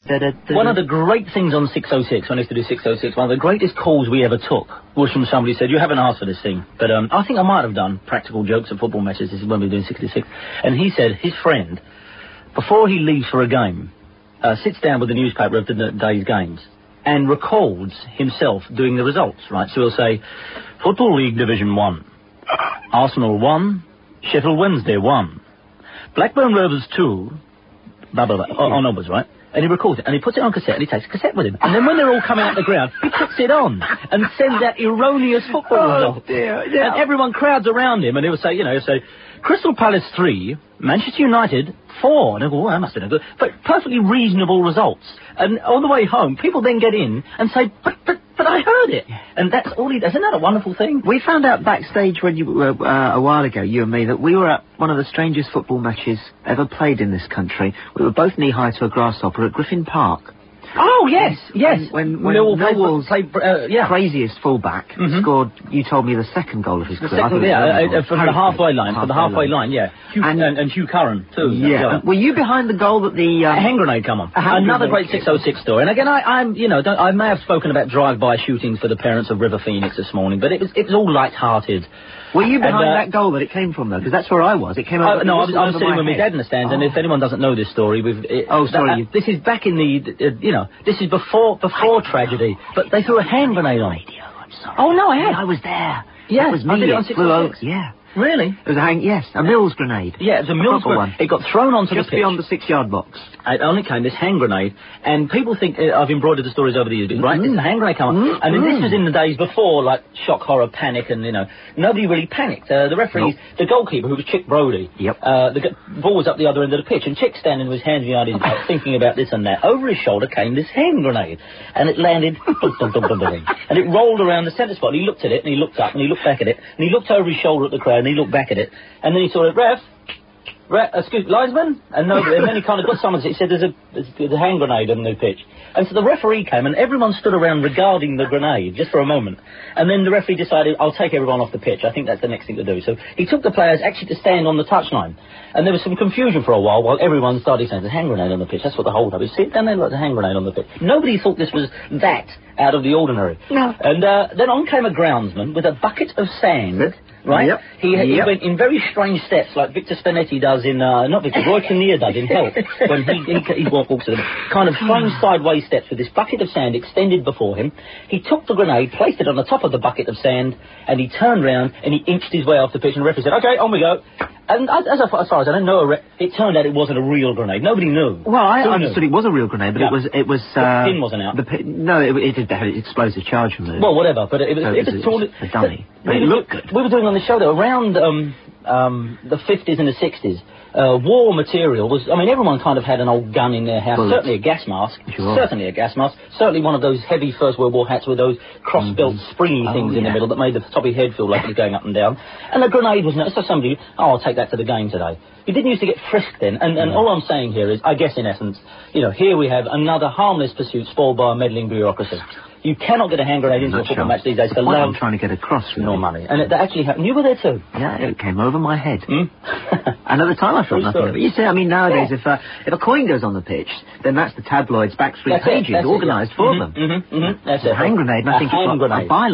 One of the great things on 606, when I used to do 606, one of the greatest calls we ever took was from somebody who said, you haven't asked for this thing, but I think I might have done practical jokes at football matches. This is when we were doing 66. And he said his friend, before he leaves for a game, sits down with the newspaper of the day's games and records himself doing the results, right? So he'll say, Football League Division 1, Arsenal 1, Sheffield Wednesday 1, Blackburn Rovers 2, blah, blah, blah, on numbers, right? And he records it, and he puts it on cassette, and he takes a cassette with him. And then when they're all coming out the ground, he puts it on and sends out erroneous football results. Dear, yeah. And everyone crowds around him, and he'll say, he'll say, Crystal Palace 3, Manchester United 4. And I go, that must have been good. But perfectly reasonable results. And on the way home, people then get in and say, but I heard it. And that's all he does. Isn't that a wonderful thing? We found out backstage when you were, a while ago, you and me, that we were at one of the strangest football matches ever played in this country. We were both knee-high to a grasshopper at Griffin Park. Oh, yes, yes. When Millwall's craziest fullback scored, you told me, the second goal of his career. From the halfway line. From the halfway line, yeah. And Hugh Curran, too. Yeah. Were you behind the goal that the... A hand grenade come on. Another great 606 story. And again, I may have spoken about drive-by shootings for the parents of River Phoenix this morning, but it was all light-hearted. Were you behind that goal that it came from, though? Because that's where I was. It came over... No, I was sitting with my dad in the stands, and if anyone doesn't know this story... this is back in the... this is before tragedy, but they threw a hand grenade on. Oh, no, I had. I was there. Yeah, that was me. I did it on 606. Yeah. Really? It was a Mills grenade. Yeah, it was a Mills grenade. It got thrown onto the pitch. Just beyond the 6-yard box. It only came, this hand grenade, and people think I've embroidered the stories over the years, right? It's a hand grenade come on. And this was in the days before, like, shock, horror, panic, and, nobody really panicked. The referee, the goalkeeper, who was Chick Brodie, the ball was up the other end of the pitch, and Chick standing with his hands behind his back, thinking about this and that. Over his shoulder came this hand grenade, and it landed, and it rolled around the centre spot, and he looked at it, and he looked up, and he looked back at it, and he looked over his shoulder at the crowd, and he looked back at it, and then he saw it, excuse me, linesman? And then he kind of got someone, he said, there's a hand grenade on the pitch. And so the referee came, and everyone stood around regarding the grenade, just for a moment. And then the referee decided, I'll take everyone off the pitch. I think that's the next thing to do. So he took the players actually to stand on the touchline. And there was some confusion for a while everyone started saying, there's a hand grenade on the pitch. That's what the hold-up is. See, down there, there's a hand grenade on the pitch. Nobody thought this was that out of the ordinary. No. And then on came a groundsman with a bucket of sand. Right? Yep. He went in very strange steps, like Victor Spinetti does in, not Victor, Roy Kinnear does in Help, when he walks to them. Kind of strange sideways steps with this bucket of sand extended before him. He took the grenade, placed it on the top of the bucket of sand, and he turned round and he inched his way off the pitch, and the referee said, okay, on we go. And as far as I don't know, it turned out it wasn't a real grenade. Nobody knew. Well, I understood it was a real grenade, but it was... the pin wasn't out. It did have an explosive charge from it. Well, whatever, but it was a dummy. But it looked good. We were doing on the show, though, around the 50s and the 60s, war material was... I mean, everyone kind of had an old gun in their house. Bullets. Certainly a gas mask. Sure. Certainly a gas mask. Certainly one of those heavy First World War hats with those cross-belt springy things in the middle that made the top of your head feel like it was going up and down. And the grenade was... So somebody... I'll take that to the game today. You didn't used to get frisked then. And all I'm saying here is, I guess in essence, here we have another harmless pursuit spoiled by a meddling bureaucracy. You cannot get a hand grenade into a football match these days for love. I'm trying to get across with no money. And it actually happened. You were there too. Yeah, it came over my head. And at the time I felt nothing of it. You see, I mean, nowadays, if a coin goes on the pitch, then that's the tabloids' back 3 pages organised for them. That's it. A hand grenade, and I think it's a byline.